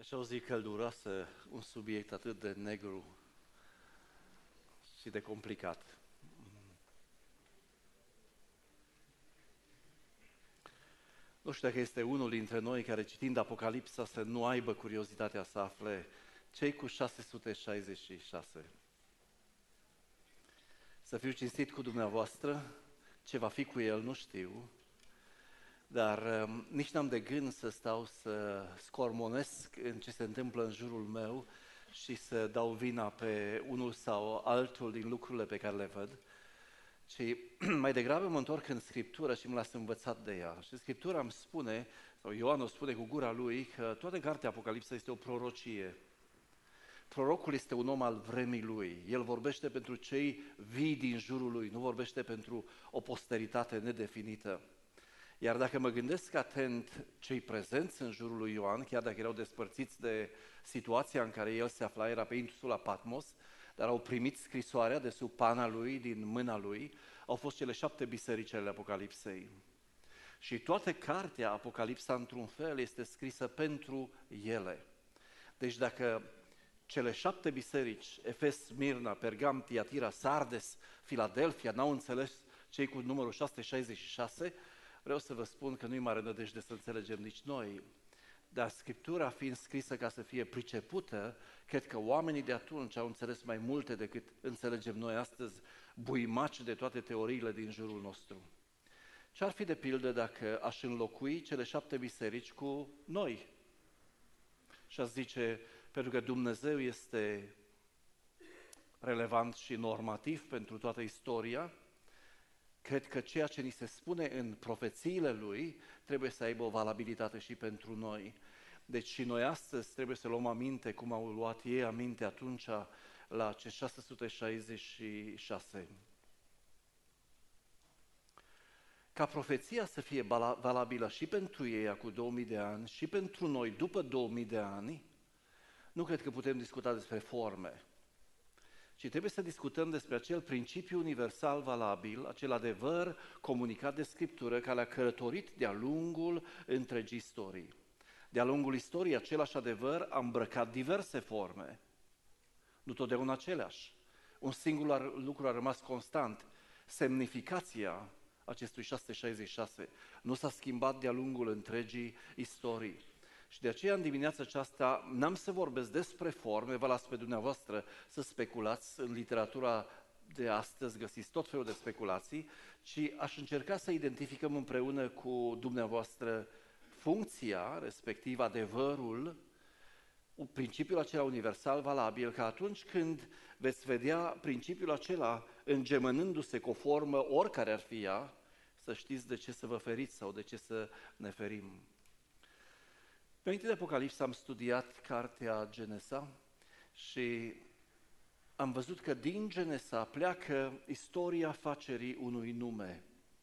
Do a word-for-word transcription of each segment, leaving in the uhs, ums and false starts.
Așa o zi călduroasă, un subiect atât de negru și de complicat. Nu știu dacă este unul dintre noi care, citind Apocalipsa, să nu aibă curiozitatea să afle cei cu șase sute șaizeci și șase. Să fiu cinstit cu dumneavoastră, ce va fi cu el nu știu, dar um, nici n-am de gând să stau să scormonesc în ce se întâmplă în jurul meu și să dau vina pe unul sau altul din lucrurile pe care le văd, ci mai degrabă mă întorc în Scriptură și mă las învățat de ea. Și Scriptura îmi spune, sau Ioan o spune cu gura lui, că toată cartea Apocalipsa este o prorocie. Prorocul este un om al vremii lui. El vorbește pentru cei vii din jurul lui, nu vorbește pentru o posteritate nedefinită. Iar dacă mă gândesc atent cei prezenți în jurul lui Ioan, chiar dacă erau despărțiți de situația în care el se afla, era pe insula Patmos, dar au primit scrisoarea de sub pana lui, din mâna lui, au fost cele șapte biserici ale Apocalipsei. Și toată cartea Apocalipsa, într-un fel, este scrisă pentru ele. Deci dacă cele șapte biserici, Efes, Smirna, Pergam, Tiatira, Sardes, Filadelfia, n-au înțeles cei cu numărul șase sute șaizeci și șase, vreau să vă spun că nu-i mare nădejde să înțelegem nici noi. Dar Scriptura fiind scrisă ca să fie pricepută, cred că oamenii de atunci au înțeles mai multe decât înțelegem noi astăzi, buimaci de toate teoriile din jurul nostru. Ce-ar fi de pildă dacă aș înlocui cele șapte biserici cu noi? Și aș zice, pentru că Dumnezeu este relevant și normativ pentru toată istoria, cred că ceea ce ni se spune în profețiile Lui trebuie să aibă o valabilitate și pentru noi. Deci și noi astăzi trebuie să luăm aminte cum au luat ei aminte atunci la cei șase sute șaizeci și șase. Ca profeția să fie valabilă și pentru ei acum două mii de ani și pentru noi după două mii de ani, nu cred că putem discuta despre forme. Și trebuie să discutăm despre acel principiu universal valabil, acel adevăr comunicat de Scriptură care a călătorit de-a lungul întregii istorii. De-a lungul istoriei, același adevăr a îmbrăcat diverse forme, nu totdeauna aceleași. Un singur lucru a rămas constant, semnificația acestui șase sute șaizeci și șase nu s-a schimbat de-a lungul întregii istorii. Și de aceea în dimineața aceasta n-am să vorbesc despre forme, vă las pe dumneavoastră să speculați, în literatura de astăzi găsiți tot felul de speculații, ci aș încerca să identificăm împreună cu dumneavoastră funcția, respectiv adevărul, principiul acela universal valabil, că atunci când veți vedea principiul acela îngemănându-se cu o formă, oricare ar fi ea, să știți de ce să vă feriți sau de ce să ne ferim. Înainte de Apocalipsa am studiat cartea Genesa și am văzut că din Genesa pleacă istoria facerii unui nume.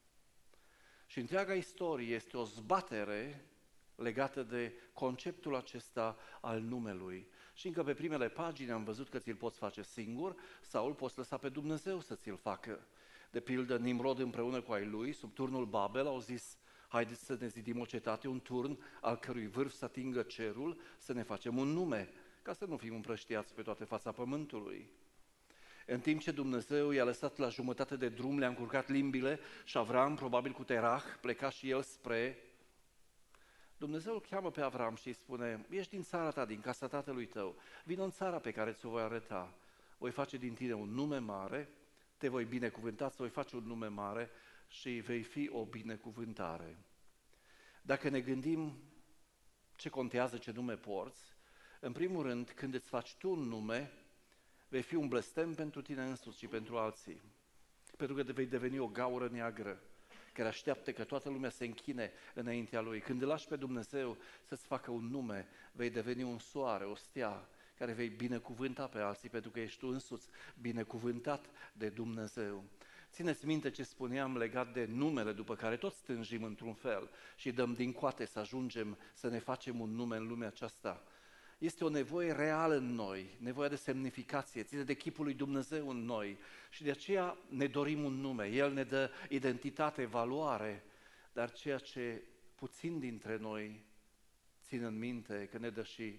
Și întreaga istorie este o zbatere legată de conceptul acesta al numelui. Și încă pe primele pagini am văzut că ți-l poți face singur sau îl poți lăsa pe Dumnezeu să ți-l facă. De pildă, Nimrod împreună cu ai lui, sub turnul Babel, au zis: haideți să ne zidim o cetate, un turn al cărui vârf să atingă cerul, să ne facem un nume, ca să nu fim împrăștiați pe toată fața pământului. În timp ce Dumnezeu i-a lăsat la jumătate de drum, le-a încurcat limbile și Avram, probabil cu Terah, pleca și el spre... Dumnezeu îl cheamă pe Avram și îi spune: ești din țara ta, din casa tatălui tău, vină în țara pe care ți-o voi arăta. Voi face din tine un nume mare, te voi binecuvânta, îți voi face un nume mare și vei fi o binecuvântare. Dacă ne gândim ce contează ce nume porți, în primul rând, când îți faci tu un nume, vei fi un blestem pentru tine însuți și pentru alții. Pentru că vei deveni o gaură neagră care așteaptă că toată lumea se închine înaintea lui. Când îl lași pe Dumnezeu să-ți facă un nume, vei deveni un soare, o stea, care vei binecuvânta pe alții, pentru că ești tu însuți binecuvântat de Dumnezeu. Țineți minte ce spuneam legat de numele după care toți stânjim într-un fel și dăm din coate să ajungem să ne facem un nume în lumea aceasta. Este o nevoie reală în noi, nevoia de semnificație, ține de chipul lui Dumnezeu în noi și de aceea ne dorim un nume. El ne dă identitate, valoare, dar ceea ce puțin dintre noi țin în minte că ne dă și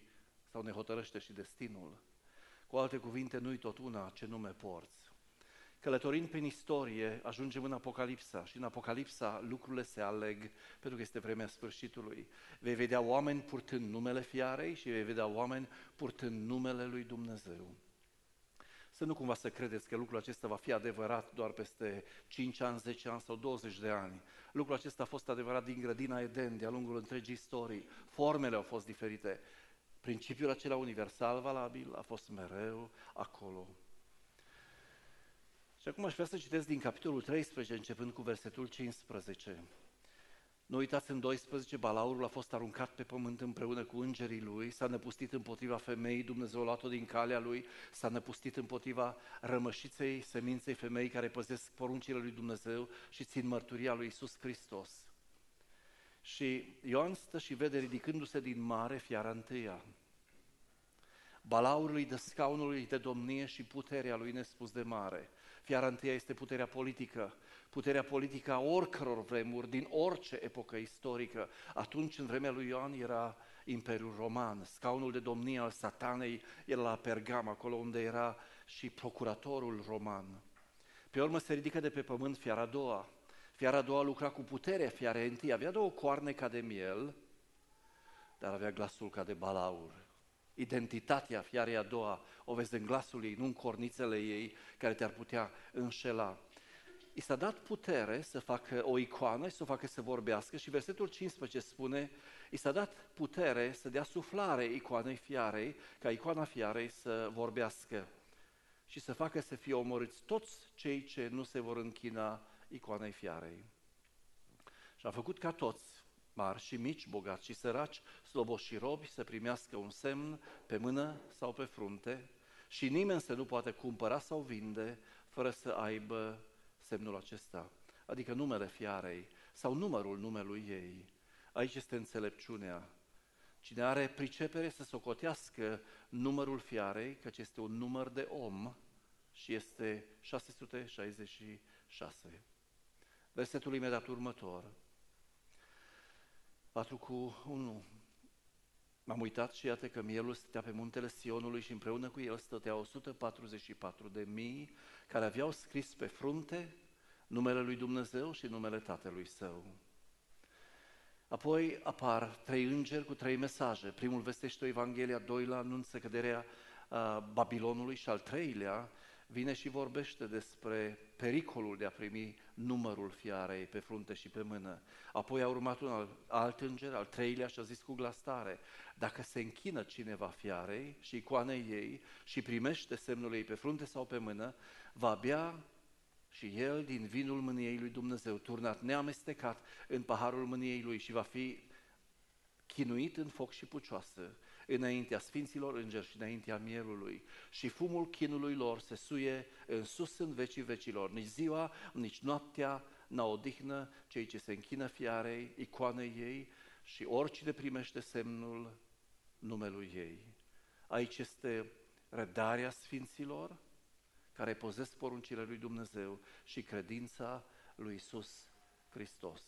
sau ne hotărăște și destinul. Cu alte cuvinte, nu-i tot una ce nume porți. Călătorind prin istorie, ajungem în Apocalipsa și în Apocalipsa lucrurile se aleg pentru că este vremea sfârșitului. Vei vedea oameni purtând numele fiarei și vei vedea oameni purtând numele lui Dumnezeu. Să nu cumva să credeți că lucrul acesta va fi adevărat doar peste cinci ani, zece ani sau douăzeci de ani. Lucrul acesta a fost adevărat din grădina Eden, de-a lungul întregii istorii. Formele au fost diferite. Principiul acela universal valabil a fost mereu acolo. Și acum aș vrea să citesc din capitolul treisprezece, începând cu versetul cincisprezece. Nu uitați, în doisprezece, balaurul a fost aruncat pe pământ împreună cu îngerii lui, s-a năpustit împotriva femeii, Dumnezeu a luat-o din calea lui, s-a năpustit împotriva rămășiței seminței femeii care păzesc poruncile lui Dumnezeu și țin mărturia lui Iisus Hristos. Și Ioan stă și vede ridicându-se din mare fiara întâia. Balaurului de scaunului de domnie și puterea lui nespus de mare. Fiara întâia este puterea politică, puterea politică a oricăror vremuri, din orice epocă istorică. Atunci, în vremea lui Ioan, era Imperiul Roman, scaunul de domnie al satanei era la Pergam, acolo unde era și procuratorul roman. Pe urmă se ridică de pe pământ fiara a doua. Fiara a doua lucra cu puterea fiarei întâi, avea două coarne ca de miel, dar avea glasul ca de balaur. Identitatea fiarei a doua o vezi în glasul ei, nu în cornițele ei care te-ar putea înșela. I s-a dat putere să facă o icoană și să o facă să vorbească și versetul cincisprezece spune: i s-a dat putere să dea suflare icoanei fiarei, ca icoana fiarei să vorbească și să facă să fie omorâți toți cei ce nu se vor închina icoanei fiarei. Și a făcut ca toți, mari și mici, bogați și săraci, sloboși și robi, să primească un semn pe mână sau pe frunte și nimeni să nu poate cumpăra sau vinde fără să aibă semnul acesta, adică numele fiarei sau numărul numelui ei. Aici este înțelepciunea. Cine are pricepere să socotească numărul fiarei, căci este un număr de om și este șase sute șaizeci și șase. Versetul imediat următor. patru cu unu. M-am uitat și iată că mielul stătea pe muntele Sionului și împreună cu el stăteau o sută patruzeci și patru de mii care aveau scris pe frunte numele lui Dumnezeu și numele Tatălui Său. Apoi apar trei îngeri cu trei mesaje. Primul vestește o Evanghelie, al doilea anunță căderea uh, Babilonului și al treilea vine și vorbește despre pericolul de a primi numărul fiarei pe frunte și pe mână. Apoi a urmat un alt înger, al treilea, și a zis cu glas tare: dacă se închină cineva fiarei și icoanei ei și primește semnul ei pe frunte sau pe mână, va bea și el din vinul mâniei lui Dumnezeu, turnat neamestecat în paharul mâniei lui, și va fi chinuit în foc și pucioasă înaintea sfinților îngeri și înaintea mielului. Și fumul chinului lor se suie în sus în vecii vecilor. Nici ziua, nici noaptea n-au odihnă cei ce se închină fiarei, icoanei ei și oricine primește semnul numelui ei. Aici este rădarea sfinților care păzesc poruncile lui Dumnezeu și credința lui Iisus Hristos.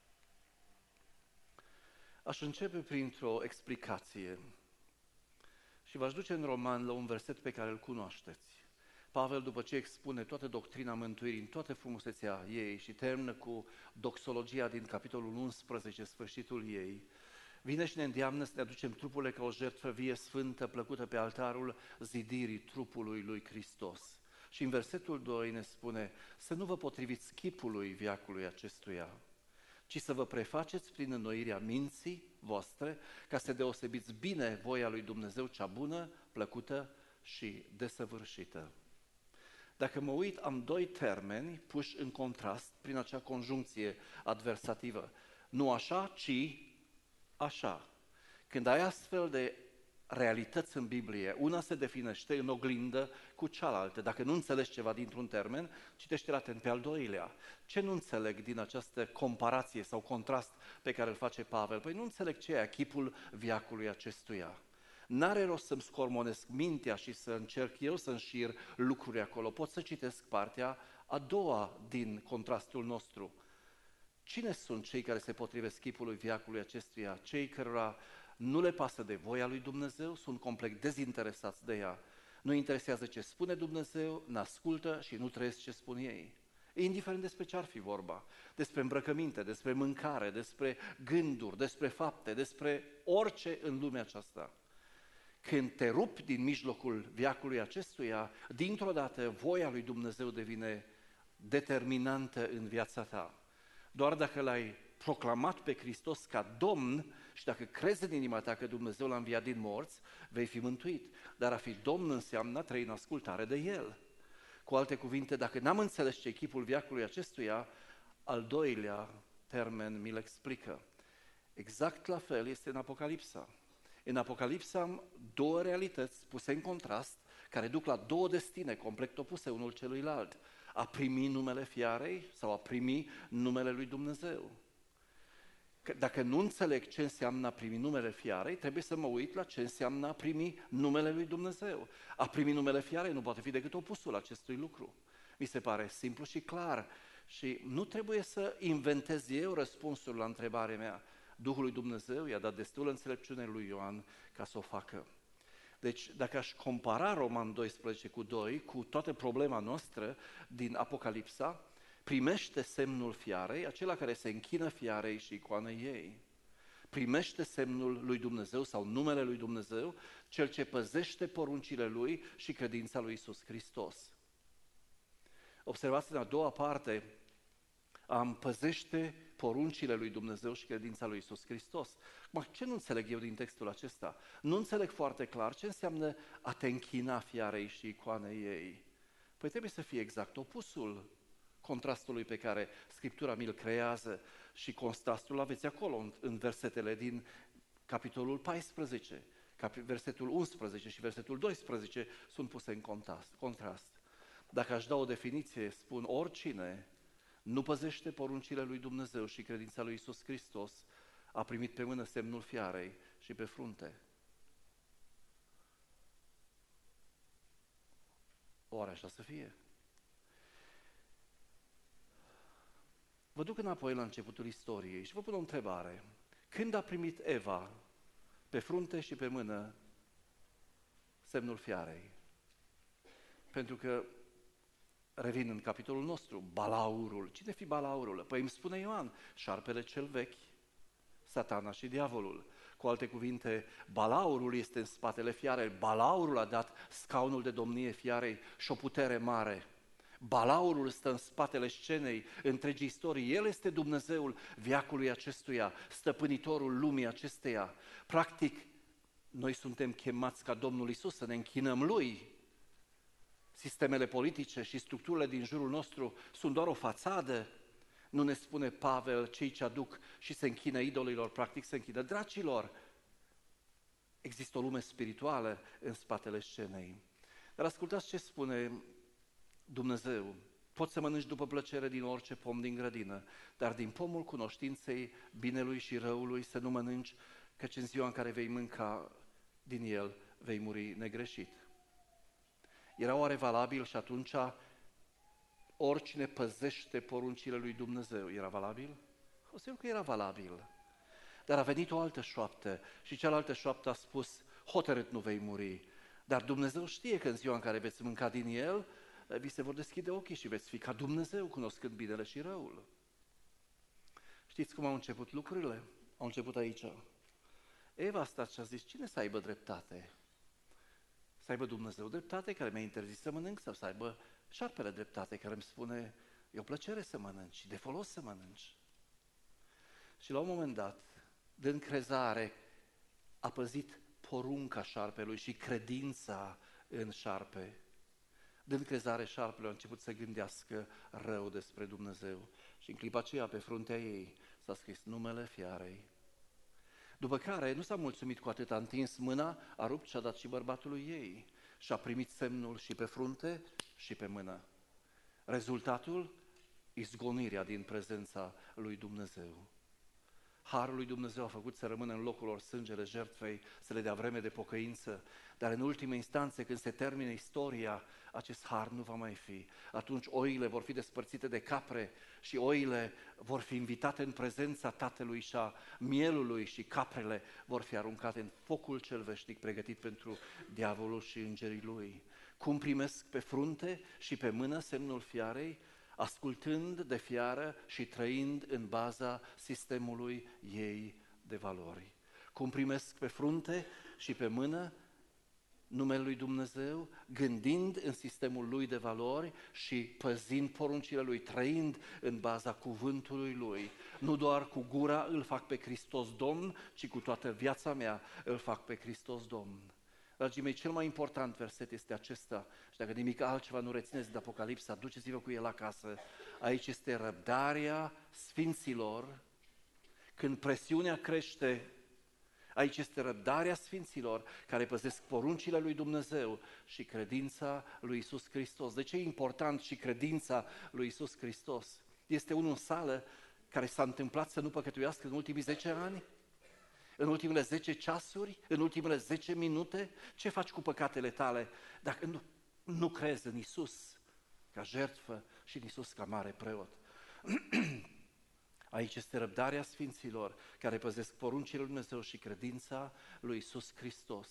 Aș începe printr-o explicație și v-aș duce în Roman la un verset pe care îl cunoașteți. Pavel, după ce expune toată doctrina mântuirii în toată frumusețea ei și termină cu doxologia din capitolul unsprezece, sfârșitul ei, vine și ne îndeamnă să ne aducem trupurile ca o jertfă vie, sfântă, plăcută pe altarul zidirii trupului lui Hristos. Și în versetul doi ne spune să nu vă potriviți chipului veacului acestuia, ci să vă prefaceți prin înnoirea minții voastre, ca să deosebiți bine voia lui Dumnezeu cea bună, plăcută și desăvârșită. Dacă mă uit, am doi termeni puși în contrast prin acea conjuncție adversativă. Nu așa, ci așa. Când ai astfel de realități în Biblie, una se definește în oglindă cu cealaltă. Dacă nu înțelegi ceva dintr-un termen, citește-l atent pe al doilea. Ce nu înțeleg din această comparație sau contrast pe care îl face Pavel? Păi nu înțeleg ce e chipul veacului acestuia. N-are rost să-mi scormonesc mintea și să încerc eu să înșir lucruri acolo. Pot să citesc partea a doua din contrastul nostru. Cine sunt cei care se potrivesc chipului veacului acestuia? Cei cărora nu le pasă de voia lui Dumnezeu, sunt complet dezinteresați de ea. Nu interesează ce spune Dumnezeu, n-ascultă și nu trăiesc ce spun ei. Indiferent despre ce ar fi vorba, despre îmbrăcăminte, despre mâncare, despre gânduri, despre fapte, despre orice în lumea aceasta. Când te rupi din mijlocul veacului acestuia, dintr-o dată voia lui Dumnezeu devine determinantă în viața ta. Doar dacă l-ai proclamat pe Hristos ca Domn și dacă crezi în inima ta că Dumnezeu l-a înviat din morți, vei fi mântuit. Dar a fi Domn înseamnă a trăi în ascultare de El. Cu alte cuvinte, dacă n-am înțeles ce chipul veacului acestuia, al doilea termen mi-l explică. Exact la fel este în Apocalipsa. În Apocalipsa am două realități puse în contrast, care duc la două destine complet opuse unul celuilalt. A primi numele fiarei sau a primi numele lui Dumnezeu. Dacă nu înțeleg ce înseamnă a primi numele fiarei, trebuie să mă uit la ce înseamnă a primi numele lui Dumnezeu. A primi numele fiarei nu poate fi decât opusul acestui lucru. Mi se pare simplu și clar și nu trebuie să inventez eu răspunsul la întrebarea mea. Duhul lui Dumnezeu i-a dat destul înțelepciune lui Ioan ca să o facă. Deci, dacă aș compara Roman doisprezece cu doi, cu toată problema noastră din Apocalipsa, primește semnul fiarei, acela care se închină fiarei și icoanei ei. Primește semnul lui Dumnezeu sau numele lui Dumnezeu, cel ce păzește poruncile lui și credința lui Iisus Hristos. Observați în a doua parte, am păzește poruncile lui Dumnezeu și credința lui Iisus Hristos. Ce nu înțeleg eu din textul acesta? Nu înțeleg foarte clar ce înseamnă a te închina fiarei și icoanei ei. Păi trebuie să fie exact opusul contrastului pe care Scriptura mi-l creează și contrastul aveți acolo în, în versetele din capitolul paisprezece. Versetul unsprezece și versetul doisprezece sunt puse în contrast. contrast. Dacă aș da o definiție, spun oricine nu păzește poruncile lui Dumnezeu și credința lui Iisus Hristos, a primit pe mână semnul fiarei și pe frunte. Oare așa să fie? Vă duc înapoi la începutul istoriei și vă pun o întrebare. Când a primit Eva pe frunte și pe mână semnul fiarei? Pentru că revin în capitolul nostru, balaurul. Cine fi balaurul? Păi îmi spune Ioan, șarpele cel vechi, Satana și diavolul. Cu alte cuvinte, balaurul este în spatele fiarei. Balaurul a dat scaunul de domnie fiarei și o putere mare. Balaurul stă în spatele scenei întregii istorii. El este Dumnezeul veacului acestuia, stăpânitorul lumii acesteia. Practic, noi suntem chemați ca Domnul Iisus să ne închinăm Lui. Sistemele politice și structurile din jurul nostru sunt doar o fațadă. Nu ne spune Pavel, cei ce aduc și se închină idolilor, practic se închină dracilor. Există o lume spirituală în spatele scenei. Dar ascultați ce spune Dumnezeu. Poți să mănânci după plăcere din orice pom din grădină, dar din pomul cunoștinței binelui și răului să nu mănânci, căci în ziua în care vei mânca din el vei muri negreșit. Era oare valabil și atunci oricine păzește poruncile lui Dumnezeu, era valabil? O să că era valabil. Dar a venit o altă șoaptă și cealaltă șoaptă a spus, hotărât nu vei muri. Dar Dumnezeu știe că în ziua în care veți mânca din el, vi se vor deschide ochii și veți fi ca Dumnezeu, cunoscând binele și răul. Știți cum au început lucrurile? Au început aici. Eva a stat și a zis, cine să aibă dreptate? Să aibă Dumnezeu dreptate care mi-a interzis să mănânc sau să aibă șarpele dreptate care îmi spune e o plăcere să mănânci și de folos să mănânci. Și la un moment dat, de încrezare, a păzit porunca șarpelui și credința în șarpe. De încrezare șarpele a început să gândească rău despre Dumnezeu și în clipa aceea pe fruntea ei s-a scris numele fiarei. După care nu s-a mulțumit cu atât, a întins mâna, a rupt și a dat și bărbatului ei și a primit semnul și pe frunte și pe mână. Rezultatul? Izgonirea din prezența lui Dumnezeu. Harul lui Dumnezeu a făcut să rămână în locul lor sângele jertfei, să le dea vreme de pocăință, dar în ultima instanță, când se termine istoria, acest har nu va mai fi. Atunci oile vor fi despărțite de capre și oile vor fi invitate în prezența Tatălui și a mielului și caprele vor fi aruncate în focul cel veșnic pregătit pentru diavolul și îngerii lui. Cum primesc pe frunte și pe mână semnul fiarei? Ascultând de fiară și trăind în baza sistemului ei de valori. Cum primesc pe frunte și pe mână numele lui Dumnezeu, gândind în sistemul lui de valori și păzind poruncile lui, trăind în baza cuvântului lui. Nu doar cu gura îl fac pe Hristos Domn, ci cu toată viața mea îl fac pe Hristos Domn. Dragii mei, cel mai important verset este acesta și dacă nimic altceva nu rețineți de Apocalipsa, duceți-vă cu el acasă. Aici este răbdarea sfinților când presiunea crește. Aici este răbdarea sfinților care păzesc poruncile lui Dumnezeu și credința lui Iisus Hristos. De ce e important și credința lui Iisus Hristos? Este unul în sală care s-a întâmplat să nu păcătuiască în ultimii zece ani? În ultimele zece ceasuri? În ultimele zece minute? Ce faci cu păcatele tale dacă nu, nu crezi în Iisus ca jertfă și în Iisus ca mare preot? Aici este răbdarea sfinților care păzesc poruncile lui Dumnezeu și credința lui Iisus Hristos.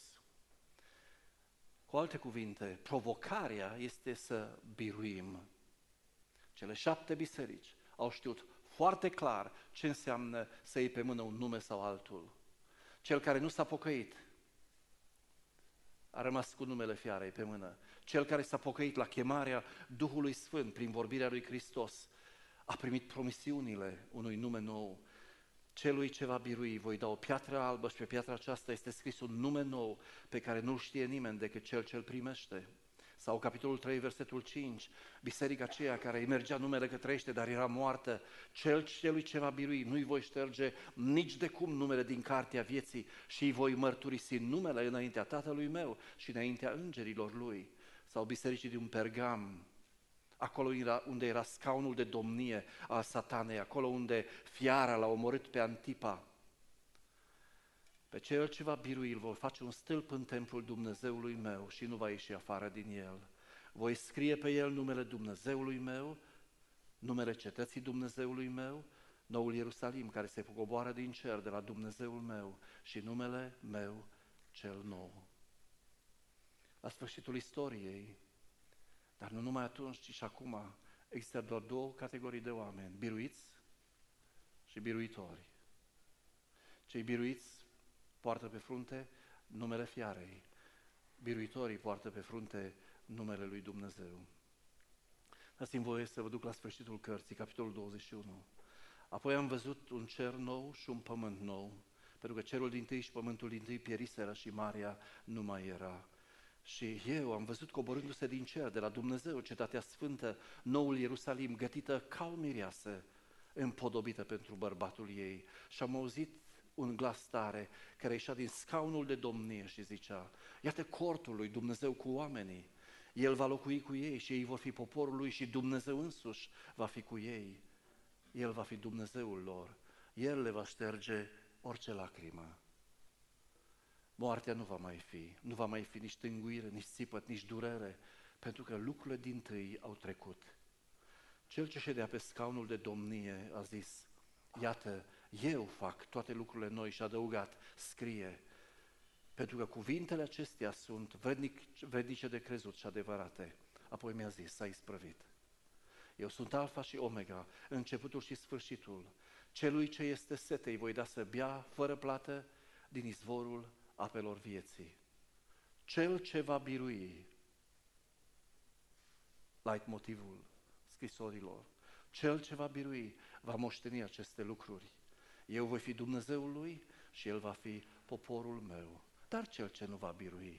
Cu alte cuvinte, provocarea este să biruim. Cele șapte biserici au știut foarte clar ce înseamnă să iei pe mână un nume sau altul. Cel care nu s-a pocăit a rămas cu numele fiarei pe mână. Cel care s-a pocăit la chemarea Duhului Sfânt prin vorbirea lui Hristos a primit promisiunile unui nume nou. Celui ce va birui, voi da o piatră albă și pe piatra aceasta este scris un nume nou pe care nu știe nimeni decât cel ce îl primește. Sau capitolul trei, versetul cinci, biserica aceea care îi mergea numele că trăiește, dar era moartă, cel celui ce va birui, nu-i voi șterge nici de cum numele din cartea vieții și îi voi mărturisi numele înaintea Tatălui meu și înaintea îngerilor lui. Sau bisericii din Pergam, acolo unde era scaunul de domnie al Satanei, acolo unde fiara l-a omorât pe Antipa. Pe cel ce va birui îl voi face un stâlp în templul Dumnezeului meu și nu va ieși afară din el. Voi scrie pe el numele Dumnezeului meu, numele cetății Dumnezeului meu, noul Ierusalim care se coboară din cer de la Dumnezeul meu și numele meu cel nou. La sfârșitul istoriei, dar nu numai atunci, ci și acum, există doar două categorii de oameni, biruiți și biruitori. Cei biruiți poartă pe frunte numele fiarei, biruitorii poartă pe frunte numele lui Dumnezeu. Dați-mi voie să vă duc la sfârșitul cărții, capitolul douăzeci și unu. Apoi am văzut un cer nou și un pământ nou, pentru că cerul dintâi și pământul dintâi pieriseră și marea nu mai era. Și eu am văzut coborându-se din cer, de la Dumnezeu, cetatea sfântă, noul Ierusalim, gătită ca o mireasă, împodobită pentru bărbatul ei. Și am auzit un glas tare care ieșea din scaunul de domnie și zicea: iată cortul lui Dumnezeu cu oamenii, El va locui cu ei și ei vor fi poporul lui și Dumnezeu însuși va fi cu ei. El va fi Dumnezeul lor, El le va șterge orice lacrimă. Moartea nu va mai fi, nu va mai fi nici tânguire, nici țipăt, nici durere, pentru că lucrurile dintâi au trecut. Cel ce ședea pe scaunul de domnie a zis: iată, eu fac toate lucrurile noi, și a adăugat: scrie, pentru că cuvintele acestea sunt vrednic, vrednice de crezut și adevărate. Apoi mi-a zis: s-a isprăvit. Eu sunt Alfa și Omega, începutul și sfârșitul. Celui ce este sete îi voi da să bea fără plată din izvorul apelor vieții. Cel ce va birui, leitmotivul scrisorilor, cel ce va birui va moșteni aceste lucruri. Eu voi fi Dumnezeul lui și el va fi poporul meu. Dar cel ce nu va birui,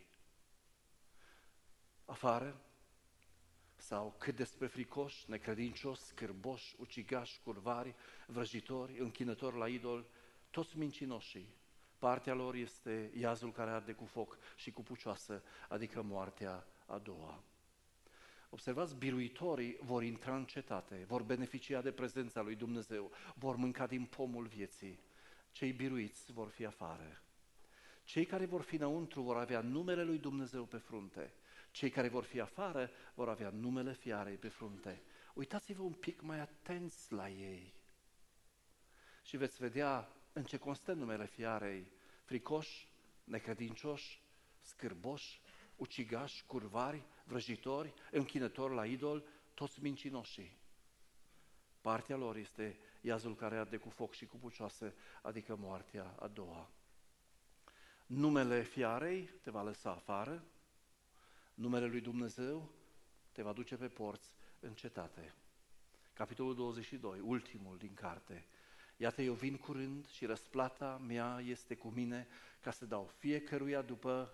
afară, sau cât despre fricoși, necredincioși, scârboși, ucigași, curvari, vrăjitori, închinători la idol, toți mincinoșii, partea lor este iazul care arde cu foc și cu pucioasă, adică moartea a doua. Observați, biruitorii vor intra în cetate, vor beneficia de prezența lui Dumnezeu, vor mânca din pomul vieții. cei biruiți vor fi afară. Cei care vor fi înăuntru vor avea numele lui Dumnezeu pe frunte. Cei care vor fi afară vor avea numele fiarei pe frunte. Uitați-vă un pic mai atenți la ei și veți vedea în ce constă numele fiarei: fricoși, necredincioși, scârboși, ucigași, curvari, vrăjitori, închinători la idol, toți mincinoșii. Partea lor este iazul care arde cu foc și cu pucioase, adică moartea a doua. Numele fiarei te va lăsa afară, numele lui Dumnezeu te va duce pe porți în cetate. Capitolul douăzeci și doi, ultimul din carte. Iată, eu vin curând și răsplata mea este cu mine ca să dau fiecăruia după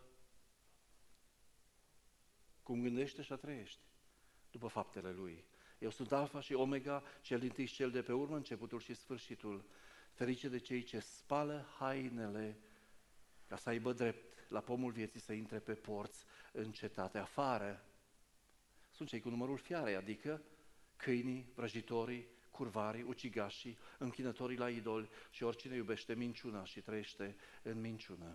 cum gândește și a trăiește, după faptele lui. Eu sunt Alfa și Omega, cel dintâi și cel de pe urmă, începutul și sfârșitul. Ferice de cei ce spală hainele ca să aibă drept la pomul vieții să intre pe porți în cetate. Afară sunt cei cu numărul fiarei, adică câinii, vrăjitorii, curvarii, ucigașii, închinătorii la idoli și oricine iubește minciuna și trăiește în minciună.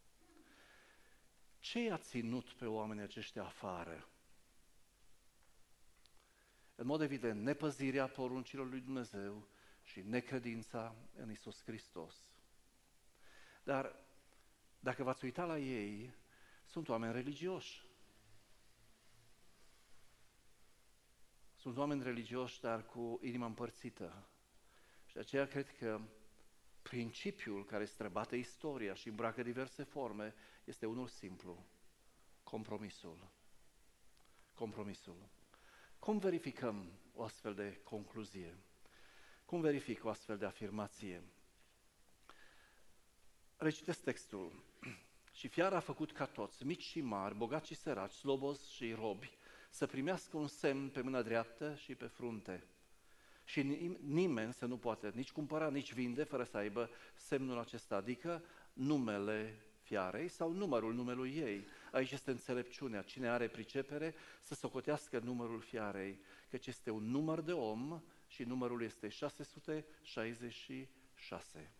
Ce i-a ținut pe oamenii aceștia afară? În mod evident, nepăzirea poruncilor lui Dumnezeu și necredința în Iisus Hristos. Dar dacă v-ați uitat la ei, sunt oameni religioși. Sunt oameni religioși, dar cu inima împărțită. Și de aceea cred că principiul care străbate istoria și îmbracă diverse forme este unul simplu: compromisul. Compromisul. Cum verificăm o astfel de concluzie? Cum verific o astfel de afirmație? Recitesc textul. Și fiara a făcut ca toți, mici și mari, bogați și săraci, slobozi și robi, să primească un semn pe mâna dreaptă și pe frunte. Și nimeni să nu poate nici cumpăra, nici vinde fără să aibă semnul acesta, adică numele fiarei sau numărul numelui ei. Aici este înțelepciunea. Cine are pricepere să socotească numărul fiarei, căci este un număr de om și numărul este șase sute șaizeci și șase.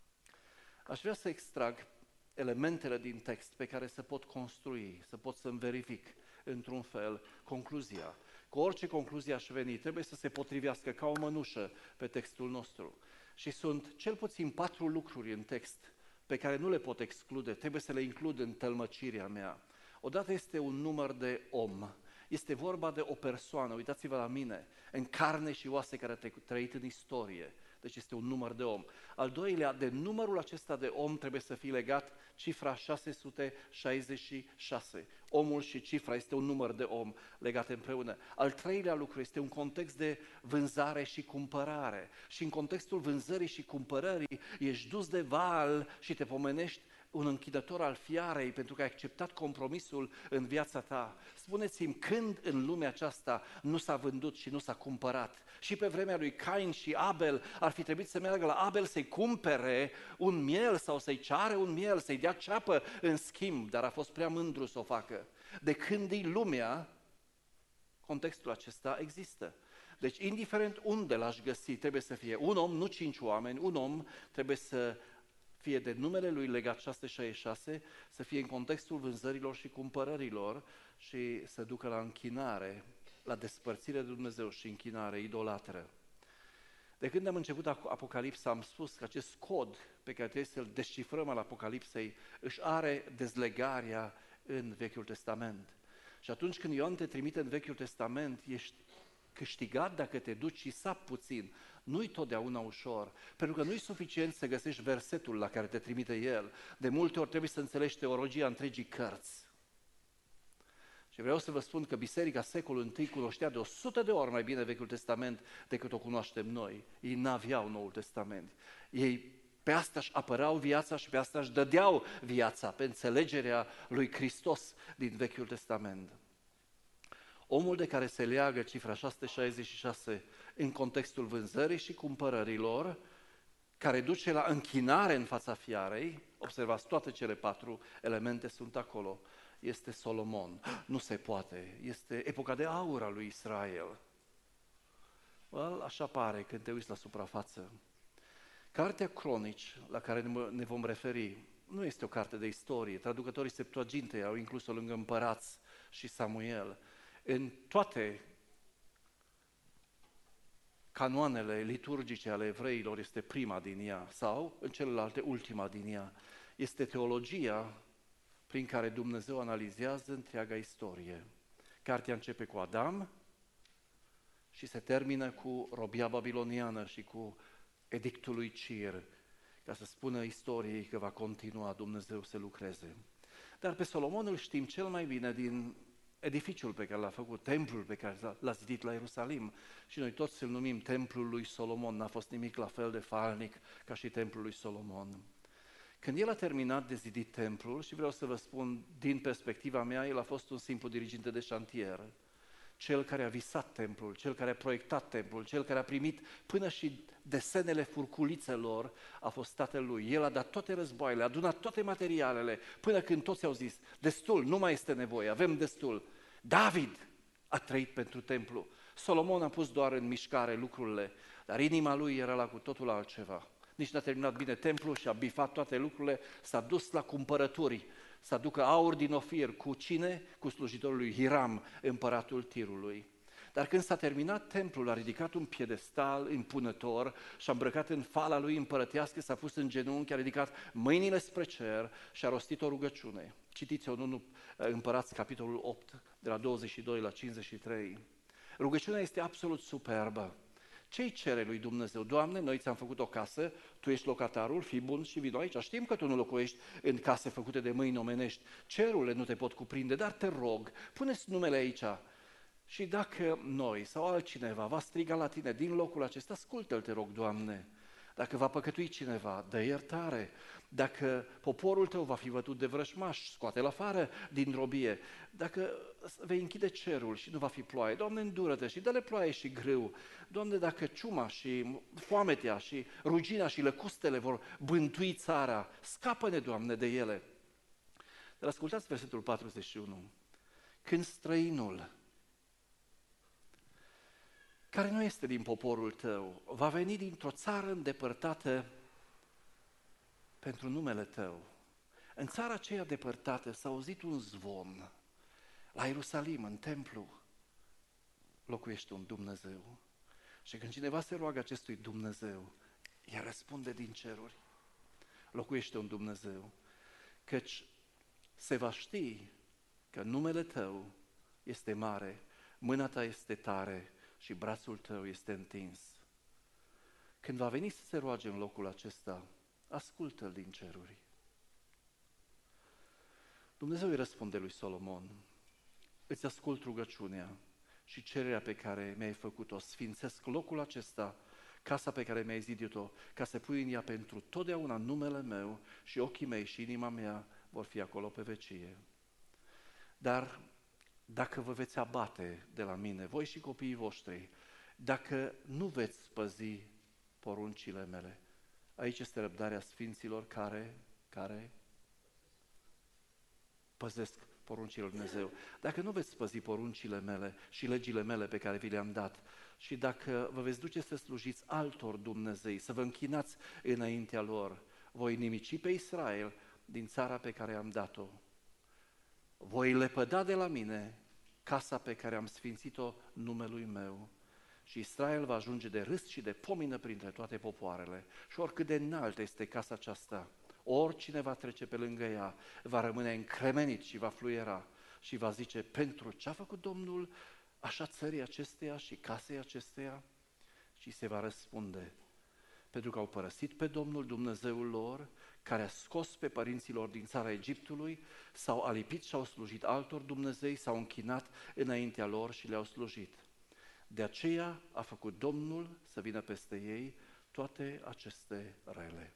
Aș vrea să extrag elementele din text pe care să pot construi, să pot să-mi verific într-un fel concluzia. Cu orice concluzie aș veni, trebuie să se potrivească ca o mănușă pe textul nostru. Și sunt cel puțin patru lucruri în text pe care nu le pot exclude, trebuie să le includ în tălmăcirea mea. Odată este un număr de om. Este vorba de o persoană, uitați-vă la mine, în carne și oase care a trăit în istorie. Deci este un număr de om. Al doilea, de numărul acesta de om trebuie să fie legat cifra șase sute șaizeci și șase. Omul și cifra este un număr de om legate împreună. Al treilea lucru este un context de vânzare și cumpărare. Și în contextul vânzării și cumpărării ești dus de val și te pomenești un închidător al fiarei pentru că ai acceptat compromisul în viața ta. Spuneți-mi, când în lumea aceasta nu s-a vândut și nu s-a cumpărat? Și pe vremea lui Cain și Abel ar fi trebuit să meargă la Abel să-i cumpere un miel sau să-i ceară un miel, să-i dea ceapă în schimb, dar a fost prea mândru să o facă. De când e lumea, contextul acesta există. Deci, indiferent unde l-aș găsi, trebuie să fie un om, nu cinci oameni, un om trebuie să fie de numele lui legat șase sute șaizeci și șase, să fie în contextul vânzărilor și cumpărărilor și să ducă la închinare, la despărțire de Dumnezeu și închinare idolatră. De când am început Apocalipsa, am spus că acest cod pe care trebuie să-l descifrăm al Apocalipsei își are dezlegarea în Vechiul Testament. Și atunci când Ioan te trimite în Vechiul Testament, ești câștigat dacă te duci și sapi puțin. Nu-i totdeauna ușor, pentru că nu-i suficient să găsești versetul la care te trimite el. De multe ori trebuie să înțelegi teologia întregii cărți. Și vreau să vă spun că Biserica secolul I cunoștea de o sută de ori mai bine Vechiul Testament decât o cunoaștem noi. Ei n-aveau Noul Testament. Ei pe asta își apărau viața și pe asta își dădeau viața, pe înțelegerea lui Hristos din Vechiul Testament. Omul de care se leagă cifra șase sute șaizeci și șase în contextul vânzării și cumpărărilor, care duce la închinare în fața fiarei, observați, toate cele patru elemente sunt acolo, este Solomon. Nu se poate, este epoca de aur a lui Israel. Well, așa pare când te uiți la suprafață. Cartea Cronici, la care ne vom referi, nu este o carte de istorie. Traducătorii Septuagintei au inclus-o lângă Împărați și Samuel. În toate canoanele liturgice ale evreilor este prima din ea, sau, în celelalte, ultima din ea. Este teologia prin care Dumnezeu analizează întreaga istorie. Cartea începe cu Adam și se termină cu robia babiloniană și cu edictul lui Cir, ca să spună istoriei că va continua Dumnezeu să lucreze. Dar pe Solomon îl știm cel mai bine din edificiul pe care l-a făcut, templul pe care l-a zidit la Ierusalim. Și noi toți îl numim templul lui Solomon, n-a fost nimic la fel de falnic ca și templul lui Solomon. Când el a terminat de zidit templul, și vreau să vă spun din perspectiva mea, el a fost un simplu diriginte de șantier, cel care a visat templul, cel care a proiectat templul, cel care a primit până și desenele furculițelor, a fost tatăl lui. El a dat toate războaiele, a adunat toate materialele, până când toți au zis, destul, nu mai este nevoie, avem destul. David a trăit pentru templu. Solomon a pus doar în mișcare lucrurile, dar inima lui era la cu totul altceva. Nici n-a terminat bine templul și a bifat toate lucrurile, s-a dus la cumpărături, să aducă aur din Ofir. Cu cine? Cu slujitorul lui Hiram, împăratul Tirului. Dar când s-a terminat templul, a ridicat un piedestal impunător și a îmbrăcat în fala lui împărătească, s-a pus în genunchi, a ridicat mâinile spre cer și a rostit o rugăciune. Citiți-o în unu Împărați, capitolul opt, de la douăzeci și doi la cincizeci și trei. Rugăciunea este absolut superbă. Ce-i cere lui Dumnezeu? Doamne, noi ți-am făcut o casă, Tu ești locatarul, fii bun și vino aici. Știm că Tu nu locuiești în case făcute de mâini omenești, cerurile nu te pot cuprinde, dar te rog, pune-ți numele aici. Și dacă noi sau altcineva va striga la Tine din locul acesta, ascultă-L, te rog, Doamne. Dacă va păcătui cineva, dă iertare. Dacă poporul Tău va fi bătut de vrăjmași, scoate-l afară din robie. Dacă vei închide cerul și nu va fi ploaie, Doamne, îndură-te și dă-le ploaie și grâu. Doamne, dacă ciuma și foametea și rugina și lăcustele vor bântui țara, scapă-ne, Doamne, de ele. Dar ascultați versetul patruzeci și unu. Când străinul, care nu este din poporul tău, va veni dintr-o țară îndepărtată pentru numele tău. În țara aceea depărtată s-a auzit un zvon. La Ierusalim, în templu, locuiește un Dumnezeu. Și când cineva se roagă acestui Dumnezeu, el răspunde din ceruri. Locuiește un Dumnezeu. Căci se va ști că numele tău este mare, mâna ta este tare și brațul tău este întins. Când va veni să se roage în locul acesta, ascultă-l din ceruri. Dumnezeu îi răspunde lui Solomon, îți ascult rugăciunea și cererea pe care mi-ai făcut-o, sfințesc locul acesta, casa pe care mi-ai zidit-o, ca să pui în ea pentru totdeauna numele meu și ochii mei și inima mea vor fi acolo pe vecie. Dar dacă vă veți abate de la mine, voi și copiii voștri, dacă nu veți păzi poruncile mele, aici este răbdarea sfinților care, care păzesc poruncile lui Dumnezeu. Dacă nu veți păzi poruncile mele și legile mele pe care vi le-am dat, și dacă vă veți duce să slujiți altor Dumnezei, să vă închinați înaintea lor, voi nimici pe Israel din țara pe care am dat-o. Voi lepăda de la mine casa pe care am sfințit-o numelui meu și Israel va ajunge de râs și de pomină printre toate popoarele. Și oricât de înaltă este casa aceasta, oricine va trece pe lângă ea va rămâne încremenit și va fluiera și va zice, pentru ce a făcut Domnul așa țării acesteia și casei acesteia? Și se va răspunde, pentru că au părăsit pe Domnul Dumnezeul lor, care a scos pe părinții lor din țara Egiptului, s-au alipit și au slujit altor Dumnezei, s-au închinat înaintea lor și le-au slujit. De aceea a făcut Domnul să vină peste ei toate aceste rele.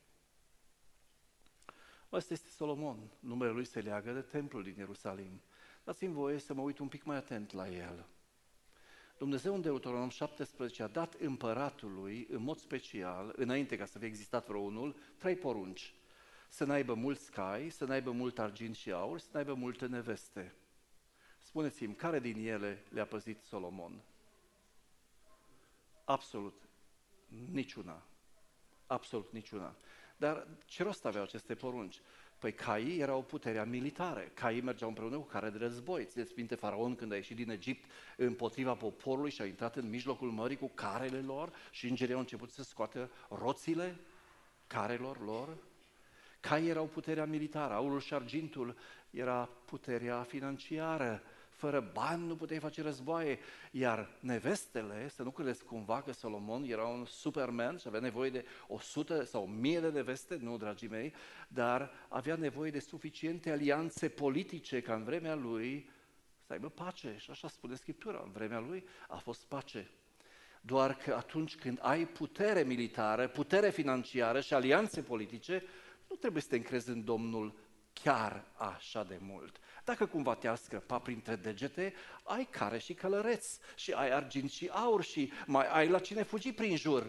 Ăsta este Solomon, numele lui se leagă de templul din Ierusalim. Dați-mi voie să mă uit un pic mai atent la el. Dumnezeu în Deuteronom șaptesprezece a dat împăratului, în mod special, înainte ca să fie existat vreunul, trei porunci. Să n-aibă mulți cai, să n-aibă mult argint și aur, să n-aibă multe neveste. Spuneți-mi, care din ele le-a păzit Solomon? Absolut niciuna. Absolut niciuna. Dar ce rost aveau aceste porunci? Păi caii erau puterea militară. Caii mergeau împreună cu care de război. Țineți minte Faraon când a ieșit din Egipt împotriva poporului și a intrat în mijlocul mării cu carele lor și îngerii au început să scoată roțile carelor lor? Caii erau puterea militară, aurul și argintul era puterea financiară. Fără bani nu puteai face războaie, iar nevestele, să nu credeți cumva că Solomon era un superman și avea nevoie de o sută sau o mie de neveste, nu, dragii mei, dar avea nevoie de suficiente alianțe politice ca în vremea lui să aibă pace. Și așa spune Scriptura, în vremea lui a fost pace. Doar că atunci când ai putere militară, putere financiară și alianțe politice, nu trebuie să te încrezi în Domnul chiar așa de mult. Dacă cumva te-ar scăpa printre degete, ai care și călăreți și ai argint și aur și mai ai la cine fugi prin jur.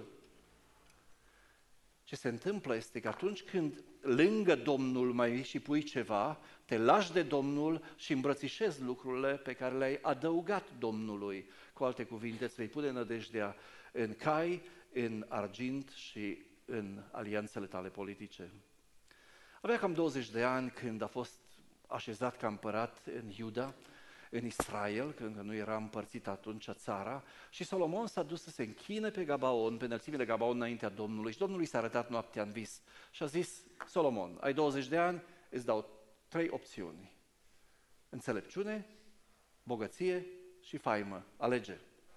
Ce se întâmplă este că atunci când lângă Domnul mai vii și pui ceva, te lași de Domnul și îmbrățișezi lucrurile pe care le-ai adăugat Domnului. Cu alte cuvinte, îți vei pune nădejdea în cai, în argint și în alianțele tale politice. Avea cam douăzeci de ani când a fost așezat ca împărat în Iuda, în Israel, când nu era împărțit atunci țara, și Solomon s-a dus să se închine pe Gabaon, pe înălțimile Gabaon înaintea Domnului, și Domnului s-a arătat noaptea în vis și a zis: Solomon, ai douăzeci de ani, îți dau trei opțiuni. Înțelepciune, bogăție și faimă. Alege.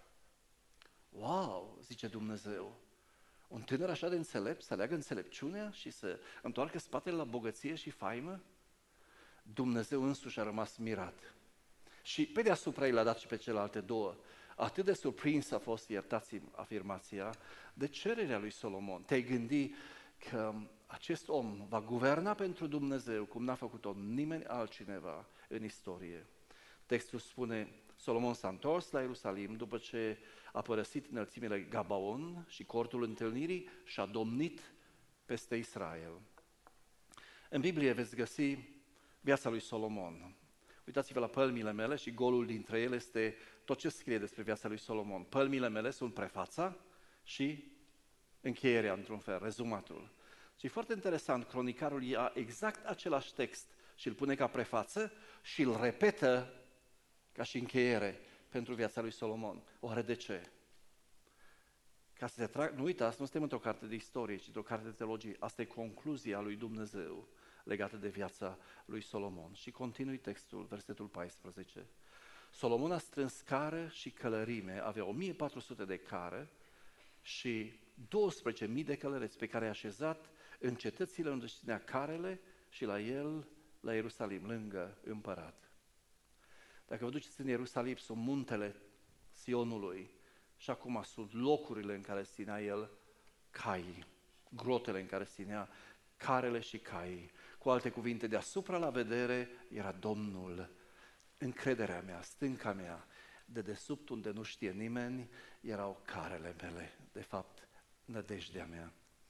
Wow, zice Dumnezeu, un tânăr așa de înțelept să aleagă înțelepciunea și să întoarcă spatele la bogăție și faimă? Dumnezeu însuși a rămas mirat. Și pe deasupra i l-a dat și pe celelalte două. Atât de surprins a fost, iertați-mi afirmația, de cererea lui Solomon. Te-ai gândi că acest om va guverna pentru Dumnezeu cum n-a făcut-o nimeni altcineva în istorie. Textul spune: Solomon s-a întors la Ierusalim după ce a părăsit înălțimile Gabaon și cortul întâlnirii și a domnit peste Israel. În Biblie veți găsi viața lui Solomon. Uitați-vă la pălmile mele și golul dintre ele este tot ce scrie despre viața lui Solomon. Pălmile mele sunt prefața și încheierea, într-un fel, rezumatul. Și foarte interesant, cronicarul ia exact același text și îl pune ca prefață și îl repetă ca și încheiere pentru viața lui Solomon. Oare de ce? Ca să te trag, nu uitați, nu suntem într-o carte de istorie, ci într-o carte de teologie. Asta e concluzia lui Dumnezeu legată de viața lui Solomon. Și continui textul, versetul paisprezece. Solomon a strâns cară și călărime, avea o mie patru sute de cară și douăsprezece mii de călăreți pe care i-a așezat în cetățile unde își ținea carele și la el, la Ierusalim, lângă împărat. Dacă vă duceți în Ierusalim, sunt muntele Sionului și acum sunt locurile în care se ținea el caii, grotele în care se ținea carele și caii. Cu alte cuvinte, deasupra la vedere era Domnul. Încrederea mea, stânca mea, de desubt unde nu știe nimeni, erau carele mele, de fapt, nădejdea mea.